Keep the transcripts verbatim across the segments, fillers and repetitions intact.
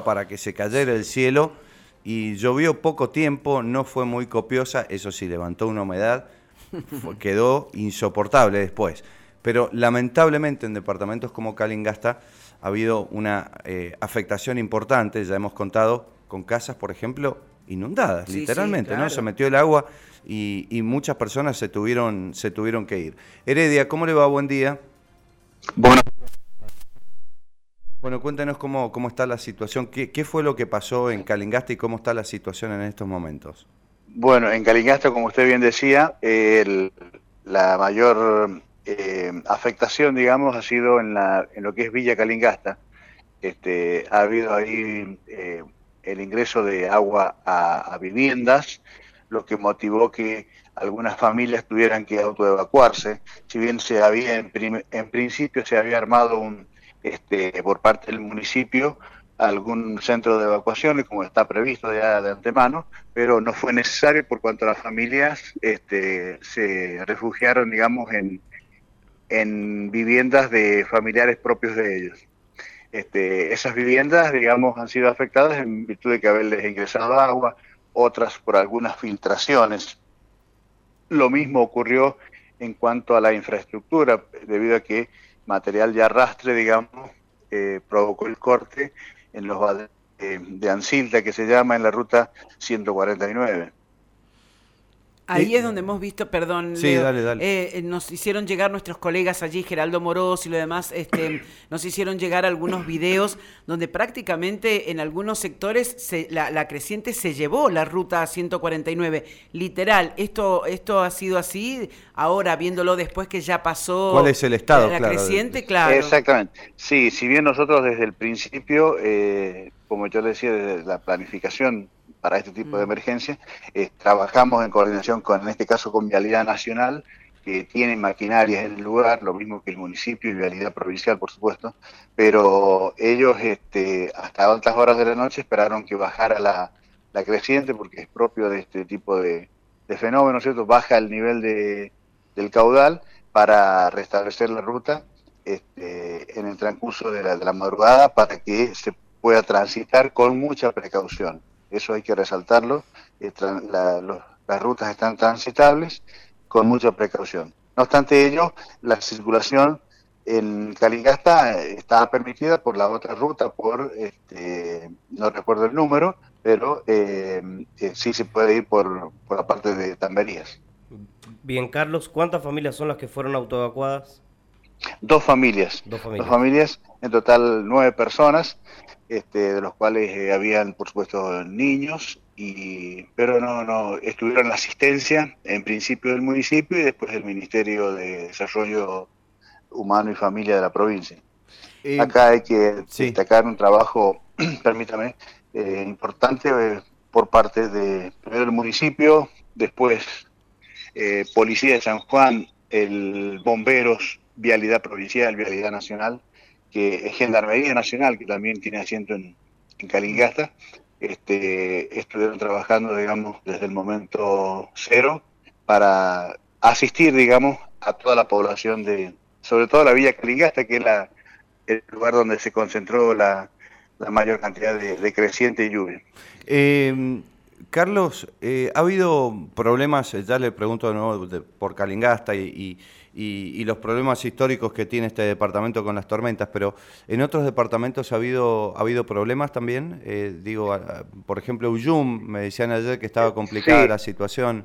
para que se cayera el cielo y llovió poco tiempo, no fue muy copiosa, eso sí, levantó una humedad, fue, quedó insoportable después. Pero lamentablemente en departamentos como Calingasta ha habido una eh, afectación importante, ya hemos contado con casas, por ejemplo, inundadas, Sí, literalmente, sí, claro. ¿no? Se metió el agua y, y muchas personas se tuvieron, se tuvieron que ir. Heredia, ¿cómo le va? Buen día. Bueno, Bueno, cuéntenos cómo, cómo está la situación, qué, qué fue lo que pasó en Calingasta y cómo está la situación en estos momentos. bueno, en Calingasta, como usted bien decía, eh, el- la mayor eh, afectación, digamos, ha sido en, la, en lo que es Villa Calingasta. Este, ha habido ahí eh, el ingreso de agua a, a viviendas, lo que motivó que algunas familias tuvieran que autoevacuarse. Si bien se había, en, prim, en principio, se había armado un, este, por parte del municipio algún centro de evacuación, como está previsto ya de antemano, pero no fue necesario por cuanto las familias este, se refugiaron, digamos, en, en viviendas de familiares propios de ellos. Este, esas viviendas, digamos, han sido afectadas en virtud de que haberles ingresado agua, otras por algunas filtraciones. Lo mismo ocurrió en cuanto a la infraestructura, debido a que material de arrastre, digamos, eh, provocó el corte en los valles eh, de Ancilta, que se llama en la ruta ciento cuarenta y nueve. Ahí es Eh, donde hemos visto, perdón, sí, Leo, dale, dale. eh, eh, nos hicieron llegar nuestros colegas allí, Geraldo Moroz y lo demás, este, nos hicieron llegar algunos videos donde prácticamente en algunos sectores se, la, la creciente se llevó la ruta ciento cuarenta y nueve. Literal, esto, esto ha sido así, ahora viéndolo después que ya ¿Cuál pasó es el la, estado? la Claro. de- creciente, de- claro. Exactamente. Sí, si bien nosotros desde el principio, eh, como yo le decía, desde la planificación para este tipo de Mm. emergencias, eh, trabajamos en coordinación con, en este caso, con Vialidad Nacional, que tiene maquinarias en el lugar, lo mismo que el municipio y Vialidad Provincial, por supuesto, pero ellos este, hasta altas horas de la noche esperaron que bajara la, la creciente, porque es propio de este tipo de, de fenómenos, ¿cierto? Baja el nivel de, del caudal para restablecer la ruta este, en el transcurso de la, de la madrugada para que se pueda transitar con mucha precaución. Eso hay que resaltarlo. Eh, la, los, las rutas están transitables con mucha precaución. No obstante ello, la circulación en Calingasta estaba permitida por la otra ruta, por, este, no recuerdo el número, pero eh, eh, sí se puede ir por, por la parte de Tamberías. Bien, Carlos, ¿cuántas familias son las que fueron autoevacuadas? Dos familias, Dos dos familias. familias, en total nueve personas, este, de los cuales eh, habían, por supuesto, niños, y, pero no, no, estuvieron en la asistencia, en principio del municipio y después del Ministerio de Desarrollo Humano y Familia de la provincia. eh, Acá hay que sí. destacar un trabajo, permítame, eh, importante eh, por parte de, primero el municipio, después eh, Policía de San Juan, el Bomberos, Vialidad Provincial, Vialidad Nacional, que es Gendarmería Nacional, que también tiene asiento en, en Calingasta, este, estuvieron trabajando, digamos, desde el momento cero para asistir, digamos, a toda la población de, sobre todo la Villa Calingasta, que es la, el lugar donde se concentró la, la mayor cantidad de, de creciente y lluvia. Eh, Carlos, eh, ¿ha habido problemas, eh, ya le pregunto de nuevo de, por Calingasta y, y, y, y los problemas históricos que tiene este departamento con las tormentas, pero en otros departamentos ha habido, ha habido problemas también? Eh, digo, a, por ejemplo, Uyum, me decían ayer que estaba complicada Sí, la situación.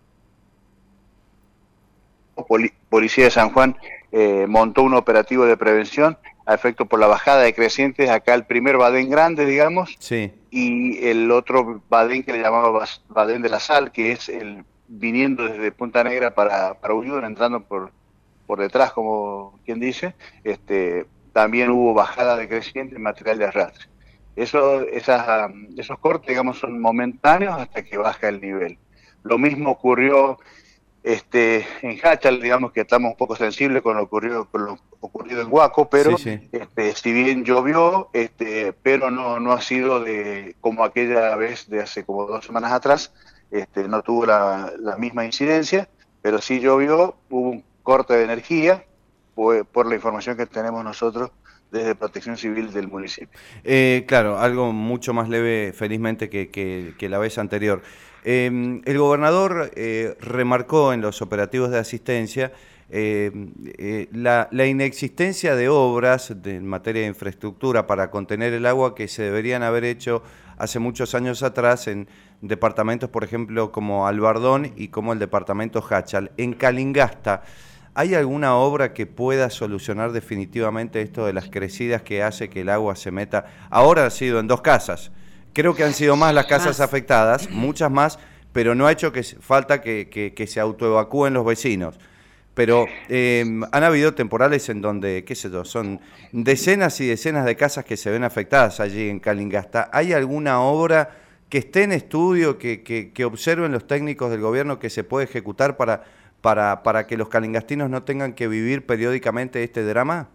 Policía de San Juan eh, montó un operativo de prevención a efecto por la bajada de crecientes, acá el primer badén grande, digamos, Sí, y el otro badén que le llamaba badén de la Sal, que es el viniendo desde Punta Negra para, para Uyun, entrando por, por detrás, como quien dice, este, también hubo bajada de creciente en material de arrastre. Eso, esas, esos cortes, digamos, son momentáneos hasta que baja el nivel. Lo mismo ocurrió este, en Hachal, digamos que estamos un poco sensibles con lo ocurrido, con lo ocurrido en Huaco, sí, pero sí. este, si bien llovió, este, pero no, no ha sido de como aquella vez de hace como dos semanas atrás, este, no tuvo la, la misma incidencia, pero sí llovió, hubo un corte de energía, por, por la información que tenemos nosotros desde Protección Civil del municipio. Eh, claro, algo mucho más leve, felizmente, que, que, que la vez anterior. Eh, el gobernador eh, remarcó en los operativos de asistencia eh, eh, la, la inexistencia de obras de, en materia de infraestructura para contener el agua que se deberían haber hecho hace muchos años atrás en departamentos, por ejemplo, como Albardón y como el departamento Hachal. En Calingasta, ¿hay alguna obra que pueda solucionar definitivamente esto de las crecidas que hace que el agua se meta? Ahora ha sido en dos casas. Creo que han sido más las casas afectadas, muchas más, pero no ha hecho que falta que, que, que se autoevacúen los vecinos. Pero eh, han habido temporales en donde, qué sé yo, son decenas y decenas de casas que se ven afectadas allí en Calingasta. ¿Hay alguna obra que esté en estudio, que, que, que observen los técnicos del gobierno que se puede ejecutar para, para, para que los calingastinos no tengan que vivir periódicamente este drama?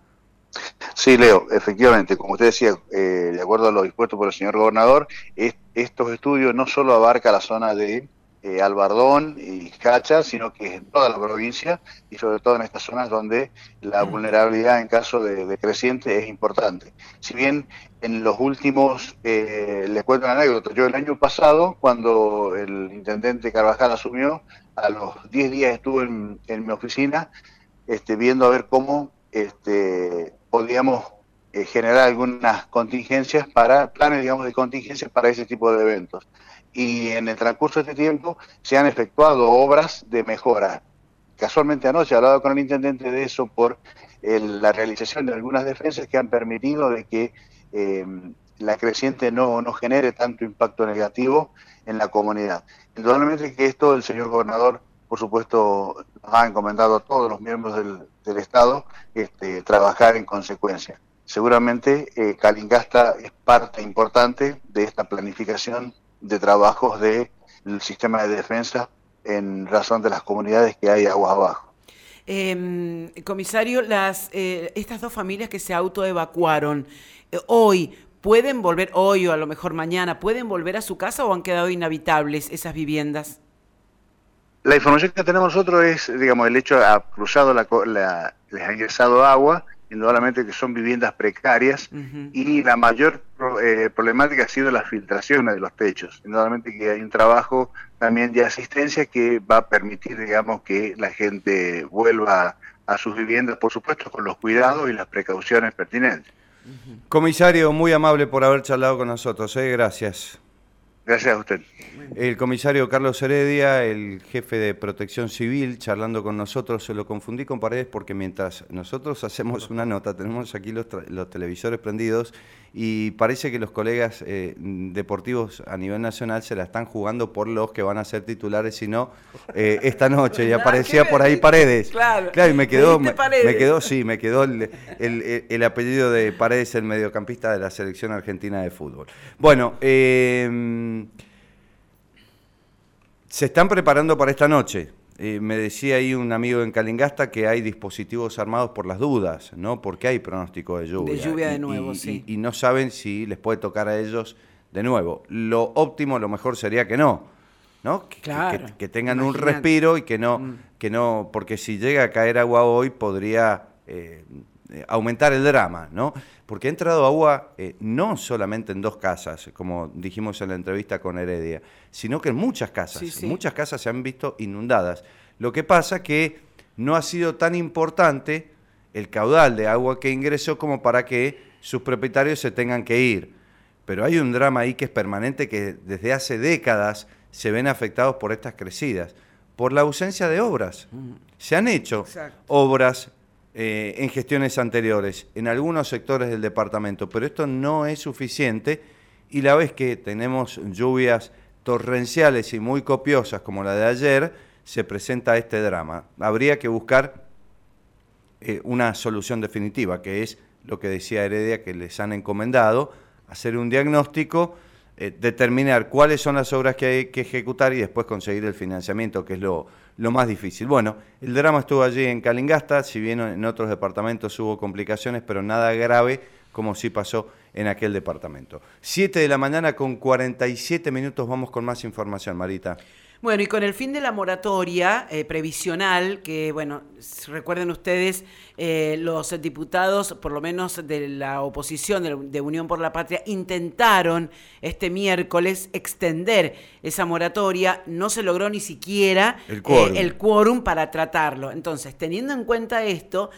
Sí, Leo, efectivamente, como usted decía, eh, de acuerdo a lo dispuesto por el señor gobernador, es, estos estudios no solo abarcan la zona de eh, Albardón y Cacha, sino que en toda la provincia y sobre todo en estas zonas donde la vulnerabilidad en caso de, de creciente es importante. Si bien en los últimos, eh, les cuento una anécdota, yo el año pasado, cuando el intendente Carvajal asumió, a los diez días estuve en, en mi oficina este, viendo a ver cómo este, podíamos eh, generar algunas contingencias para, planes digamos de contingencias para ese tipo de eventos. Y en el transcurso de este tiempo se han efectuado obras de mejora. Casualmente anoche he hablado con el intendente de eso por el, la realización de algunas defensas que han permitido de que eh, la creciente no, no genere tanto impacto negativo en la comunidad. Indudablemente que esto el señor gobernador, por supuesto, nos ha encomendado a todos los miembros del, del Estado este, trabajar en consecuencia. Seguramente eh, Calingasta es parte importante de esta planificación de trabajos del sistema de defensa en razón de las comunidades que hay aguas abajo. Eh, comisario, las, eh, estas dos familias que se autoevacuaron, eh, hoy, ¿pueden volver, hoy o a lo mejor mañana, pueden volver a su casa o han quedado inhabitables esas viviendas? La información que tenemos nosotros es, digamos, el hecho ha cruzado, la, la, les ha ingresado agua, indudablemente que son viviendas precarias, uh-huh. y la mayor eh, problemática ha sido las filtraciones de los techos. Indudablemente que hay un trabajo también de asistencia que va a permitir, digamos, que la gente vuelva a sus viviendas, por supuesto, con los cuidados y las precauciones pertinentes. Uh-huh. Comisario, muy amable por haber charlado con nosotros, ¿eh? Gracias. Gracias a usted. El comisario Carlos Heredia, el jefe de Protección Civil, charlando con nosotros, se lo confundí con Paredes porque mientras nosotros hacemos una nota, tenemos aquí los, los televisores prendidos y parece que los colegas eh, deportivos a nivel nacional se la están jugando por los que van a ser titulares, si no, eh, esta noche, y aparecía por ahí Paredes. Claro, claro y me quedó, me, me quedó, sí, me quedó el, el, el apellido de Paredes, el mediocampista de la selección argentina de fútbol. Bueno, eh... se están preparando para esta noche. Eh, me decía ahí un amigo en Calingasta que hay dispositivos armados por las dudas, ¿no? Porque hay pronóstico de lluvia. De lluvia de y, nuevo, y, sí. Y, y no saben si les puede tocar a ellos de nuevo. Lo óptimo, lo mejor sería que no, ¿no? Que, claro, que, que tengan imagínate. un respiro y que no, mm. que no, porque si llega a caer agua hoy podría eh, aumentar el drama, ¿no? Porque ha entrado agua eh, no solamente en dos casas, como dijimos en la entrevista con Heredia, sino que en muchas casas. Sí, sí. Muchas casas se han visto inundadas. Lo que pasa que no ha sido tan importante el caudal de agua que ingresó como para que sus propietarios se tengan que ir. Pero hay un drama ahí que es permanente, que desde hace décadas se ven afectados por estas crecidas, por la ausencia de obras. Se han hecho Exacto. obras Eh, en gestiones anteriores, en algunos sectores del departamento, pero esto no es suficiente y la vez que tenemos lluvias torrenciales y muy copiosas como la de ayer, se presenta este drama. Habría que buscar eh, una solución definitiva, que es lo que decía Heredia, que les han encomendado, hacer un diagnóstico, eh, determinar cuáles son las obras que hay que ejecutar y después conseguir el financiamiento, que es lo, lo más difícil. Bueno, el drama estuvo allí en Calingasta, si bien en otros departamentos hubo complicaciones, pero nada grave como sí pasó en aquel departamento. siete de la mañana con cuarenta y siete minutos, vamos con más información, Marita. Bueno, y con el fin de la moratoria eh, previsional, que, bueno, recuerden ustedes, eh, los diputados, por lo menos de la oposición de, de Unión por la Patria, intentaron este miércoles extender esa moratoria, no se logró ni siquiera el quórum, eh, el quórum para tratarlo. Entonces, teniendo en cuenta esto,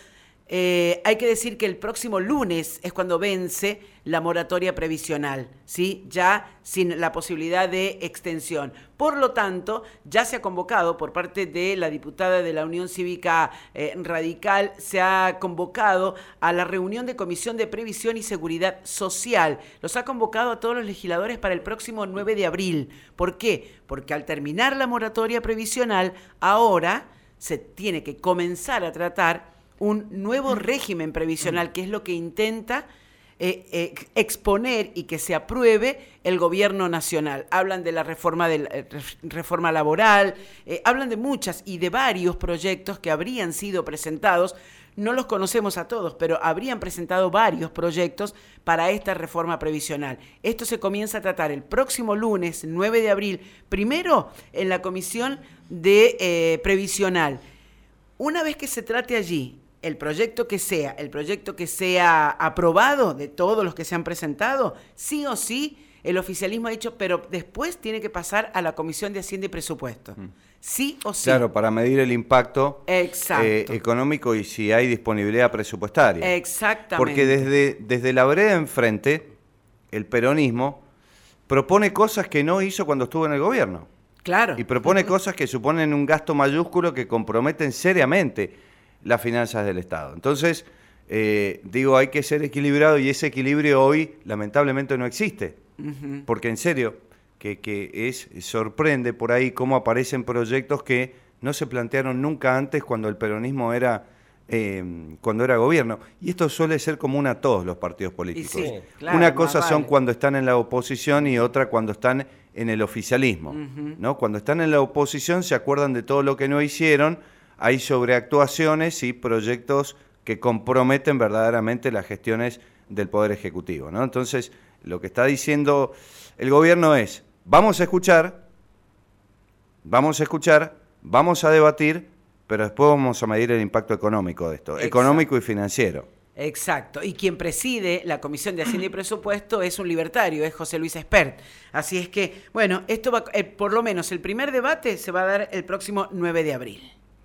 Eh, hay que decir que el próximo lunes es cuando vence la moratoria previsional, ¿sí? Ya sin la posibilidad de extensión. Por lo tanto, ya se ha convocado por parte de la diputada de la Unión Cívica eh, Radical, se ha convocado a la reunión de Comisión de Previsión y Seguridad Social. Los ha convocado a todos los legisladores para el próximo nueve de abril. ¿Por qué? Porque al terminar la moratoria previsional, ahora se tiene que comenzar a tratar un nuevo régimen previsional, que es lo que intenta eh, eh, exponer y que se apruebe el gobierno nacional. Hablan de la reforma, de la, eh, reforma laboral, eh, hablan de muchas y de varios proyectos que habrían sido presentados. No los conocemos a todos, pero habrían presentado varios proyectos para esta reforma previsional. Esto se comienza a tratar el próximo lunes, nueve de abril, primero en la Comisión de eh, Previsional. Una vez que se trate allí el proyecto que sea, el proyecto que sea aprobado de todos los que se han presentado, sí o sí, el oficialismo ha dicho, pero después tiene que pasar a la Comisión de Hacienda y Presupuesto. Mm. Sí o sí. Claro, para medir el impacto eh, económico y si hay disponibilidad presupuestaria. Exactamente. Porque desde, desde la vereda enfrente, el peronismo propone cosas que no hizo cuando estuvo en el gobierno. Claro. Y propone cosas que suponen un gasto mayúsculo que comprometen seriamente las finanzas del Estado. Entonces, eh, digo, hay que ser equilibrado y ese equilibrio hoy lamentablemente no existe. Uh-huh. Porque en serio, que, que es sorprende por ahí cómo aparecen proyectos que no se plantearon nunca antes cuando el peronismo era, eh, cuando era gobierno. Y esto suele ser común a todos los partidos políticos. Sí, claro, una cosa son vale. cuando están en la oposición y otra cuando están en el oficialismo. Uh-huh. ¿No? Cuando están en la oposición se acuerdan de todo lo que no hicieron. Hay sobreactuaciones y proyectos que comprometen verdaderamente las gestiones del Poder Ejecutivo, ¿no? Entonces, lo que está diciendo el gobierno es, vamos a escuchar, vamos a escuchar, vamos a debatir, pero después vamos a medir el impacto económico de esto, Exacto. económico y financiero. Exacto, y quien preside la Comisión de Hacienda y Presupuesto es un libertario, es José Luis Espert. Así es que, bueno, esto va, eh, por lo menos el primer debate se va a dar el próximo nueve de abril.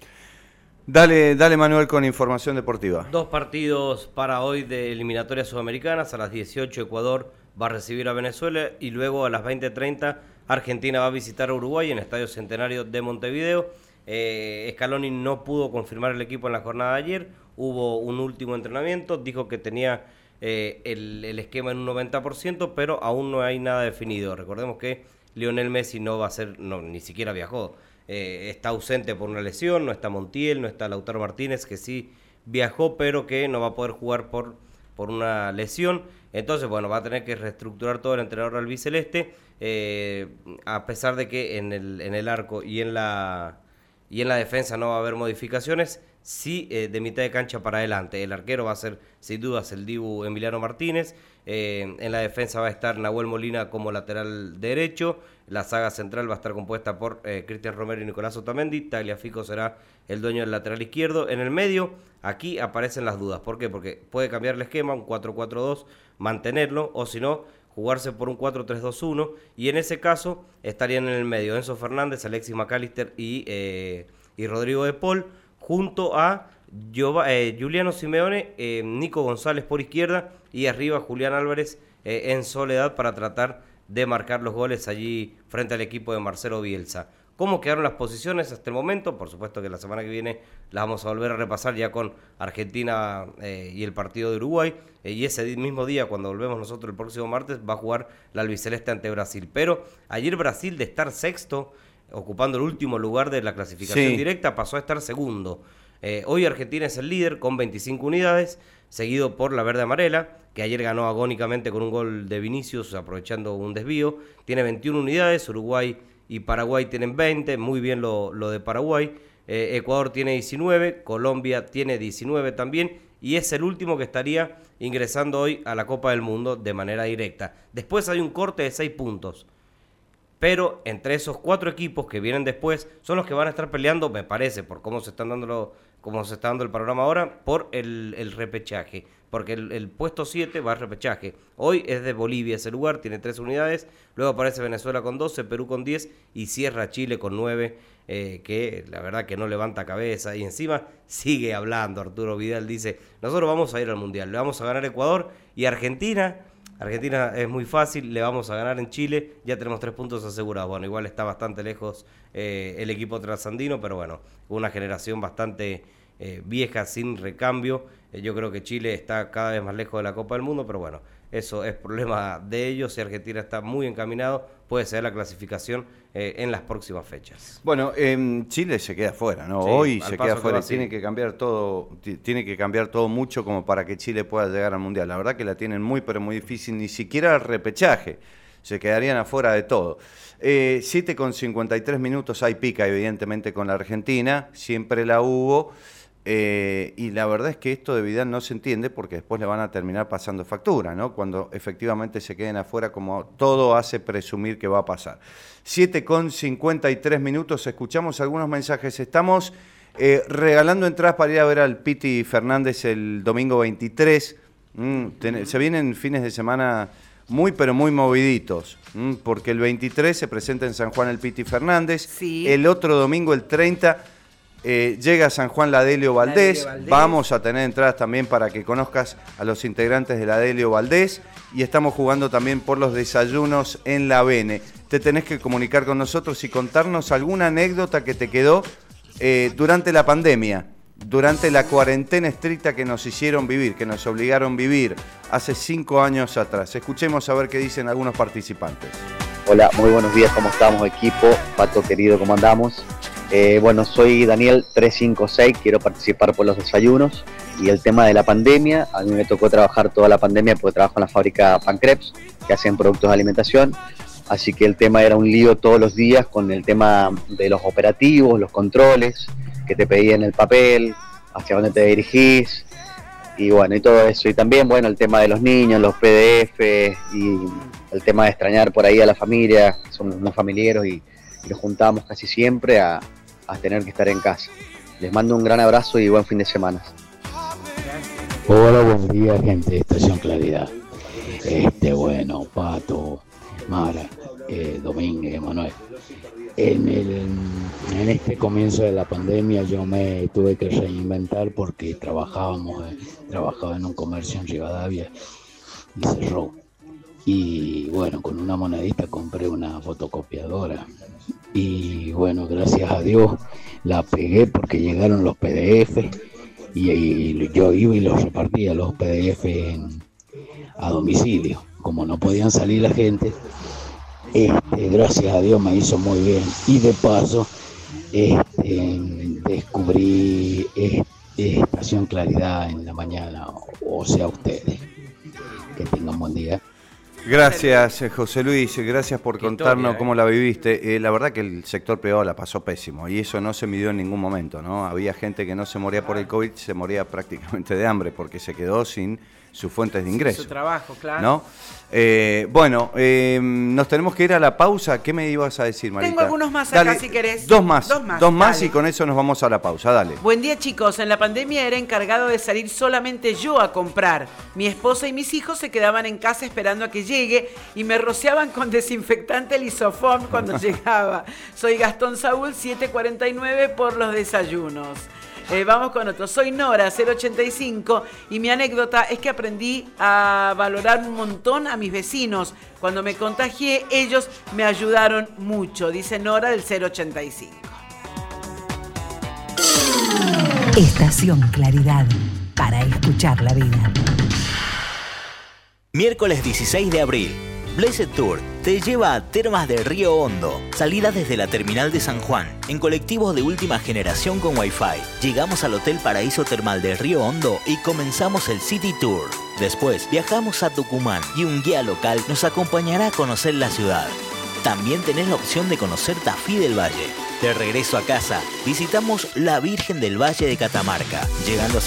Dale, dale Manuel con información deportiva. Dos partidos para hoy de eliminatorias sudamericanas. A las dieciocho Ecuador va a recibir a Venezuela y luego a las veinte treinta Argentina va a visitar a Uruguay en Estadio Centenario de Montevideo. Eh, Scaloni no pudo confirmar el equipo en la jornada de ayer. Hubo un último entrenamiento, dijo que tenía eh, el, el esquema en un noventa por ciento, pero aún no hay nada definido. Recordemos que Lionel Messi no va a ser, no, ni siquiera viajó. Eh, está ausente por una lesión, no está Montiel, no está Lautaro Martínez, que sí viajó, pero que no va a poder jugar por, por una lesión. Entonces, bueno, va a tener que reestructurar todo el entrenador albiceleste, eh, a pesar de que en el, en el arco y en la y en la defensa no va a haber modificaciones, sí eh, de mitad de cancha para adelante. El arquero va a ser, sin dudas, el Dibu Emiliano Martínez. Eh, en la defensa va a estar Nahuel Molina como lateral derecho. La saga central va a estar compuesta por eh, Cristian Romero y Nicolás Otamendi. Tagliafico será el dueño del lateral izquierdo. En el medio, aquí aparecen las dudas. ¿Por qué? Porque puede cambiar el esquema, un cuatro cuatro dos, mantenerlo, o si no, jugarse por un cuatro tres dos uno. Y en ese caso estarían en el medio Enzo Fernández, Alexis McAllister y, eh, y Rodrigo de Paul, junto a Giova, eh, Juliano Simeone, eh, Nico González por izquierda y arriba Julián Álvarez eh, en soledad para tratar de marcar los goles allí frente al equipo de Marcelo Bielsa. ¿Cómo quedaron las posiciones hasta el momento? Por supuesto que la semana que viene las vamos a volver a repasar ya con Argentina eh, y el partido de Uruguay. Eh, y ese mismo día, cuando volvemos nosotros el próximo martes, va a jugar la albiceleste ante Brasil. Pero ayer Brasil, de estar sexto, ocupando el último lugar de la clasificación sí. directa, pasó a estar segundo. Eh, hoy Argentina es el líder con veinticinco unidades, seguido por la verde amarela, que ayer ganó agónicamente con un gol de Vinicius, aprovechando un desvío. Tiene veintiuna unidades, Uruguay y Paraguay tienen veinte, muy bien lo, lo de Paraguay. Eh, Ecuador tiene diecinueve, Colombia tiene diecinueve también, y es el último que estaría ingresando hoy a la Copa del Mundo de manera directa. Después hay un corte de seis puntos. pero entre esos cuatro equipos que vienen después son los que van a estar peleando, me parece, por cómo se están dando lo, cómo se está dando el panorama ahora, por el, el repechaje, porque el, el puesto siete va al repechaje. Hoy es de Bolivia ese lugar, tiene tres unidades, luego aparece Venezuela con doce, Perú con diez y cierra Chile con nueve, eh, que la verdad que no levanta cabeza, y encima sigue hablando Arturo Vidal, dice, nosotros vamos a ir al Mundial, le vamos a ganar a Ecuador y Argentina. Argentina es muy fácil, le vamos a ganar en Chile, ya tenemos tres puntos asegurados. Bueno, igual está bastante lejos eh, el equipo trasandino, pero bueno, una generación bastante eh, vieja, sin recambio. Eh, yo creo que Chile está cada vez más lejos de la Copa del Mundo, pero bueno, eso es problema de ellos y Argentina está muy encaminado, puede ser la clasificación eh, en las próximas fechas. Bueno, eh, Chile se queda fuera, ¿no? Sí, Hoy al se paso queda que fuera, va, sí. tiene que cambiar todo, t- tiene que cambiar todo mucho como para que Chile pueda llegar al Mundial. La verdad que la tienen muy, pero muy difícil, ni siquiera el repechaje, se quedarían afuera de todo. Eh, siete con cincuenta y tres minutos, hay pica evidentemente con la Argentina, siempre la hubo. Eh, y la verdad es que esto de Vidal no se entiende porque después le van a terminar pasando factura, ¿no? Cuando efectivamente se queden afuera, como todo hace presumir que va a pasar. siete con cincuenta y tres minutos, escuchamos algunos mensajes. Estamos eh, regalando entradas para ir a ver al Piti Fernández el domingo veintitrés. Mm, ten, se vienen fines de semana muy pero muy moviditos, mm, porque el veintitrés se presenta en San Juan el Piti Fernández, Sí. el otro domingo el treinta Eh, llega a San Juan la Delio Valdés. La Delio Valdés. Vamos a tener entradas también para que conozcas a los integrantes de la Delio Valdés. Y estamos jugando también por los desayunos en la Bene. Te tenés que comunicar con nosotros y contarnos alguna anécdota que te quedó eh, durante la pandemia, durante la cuarentena estricta que nos hicieron vivir, que nos obligaron a vivir hace cinco años atrás. Escuchemos a ver qué dicen algunos participantes. Hola, muy buenos días, ¿cómo estamos, equipo? Pato querido, ¿cómo andamos? Eh, bueno, soy Daniel tres cinco seis, quiero participar por los desayunos. Y el tema de la pandemia, a mí me tocó trabajar toda la pandemia porque trabajo en la fábrica Pancreps, que hacen productos de alimentación. Así que el tema era un lío todos los días con el tema de los operativos, los controles, que te pedían el papel, hacia dónde te dirigís, y bueno, y todo eso. Y también, bueno, el tema de los niños, los P D F, y el tema de extrañar por ahí a la familia, somos muy familiares y, y nos juntábamos casi siempre a, a tener que estar en casa. Les mando un gran abrazo y buen fin de semana. Hola, buen día, gente de Estación Claridad. Este, bueno, Pato, Mara, eh, Domínguez, Manuel. En, el, en este comienzo de la pandemia yo me tuve que reinventar porque trabajábamos, eh, trabajaba en un comercio en Rivadavia y cerró. Y bueno, con una monedita compré una fotocopiadora. Y bueno, gracias a Dios la pegué porque llegaron los P D F y, y yo iba y los repartía los P D F en, a domicilio. Como no podían salir la gente, este, gracias a Dios me hizo muy bien. Y de paso este, descubrí este, Estación Claridad en la mañana, o sea ustedes. Que tengan buen día. Gracias, José Luis, gracias por Qué contarnos historia, ¿eh? cómo la viviste. Eh, la verdad que el sector privado la pasó pésimo y eso no se midió en ningún momento, ¿no? Había gente que no se moría por el COVID, se moría prácticamente de hambre porque se quedó sin sus fuentes de ingreso. Su trabajo, claro. ¿No? Eh, bueno, eh, nos tenemos que ir a la pausa. ¿Qué me ibas a decir, Marita? Tengo algunos más acá, Dale, si querés. Dos más, Dos más, dos más dale. y con eso nos vamos a la pausa, dale. Buen día, chicos. En la pandemia era encargado de salir solamente yo a comprar. Mi esposa y mis hijos se quedaban en casa esperando a que llegue y me rociaban con desinfectante lisofón cuando llegaba. Soy Gastón Saúl, siete cuarenta y nueve por los desayunos. Eh, vamos con otro. Soy Nora, cero ochenta y cinco, y mi anécdota es que aprendí a valorar un montón a mis vecinos. Cuando me contagié, ellos me ayudaron mucho, dice Nora del cero ochenta y cinco. Estación Claridad, para escuchar la vida. Miércoles dieciséis de abril, Blessed Tour te lleva a Termas de Río Hondo. Salida desde la terminal de San Juan, en colectivos de última generación con Wi-Fi. Llegamos al Hotel Paraíso Termal de Río Hondo y comenzamos el City Tour. Después viajamos a Tucumán y un guía local nos acompañará a conocer la ciudad. También tenés la opción de conocer Tafí del Valle. De regreso a casa, visitamos la Virgen del Valle de Catamarca, llegando a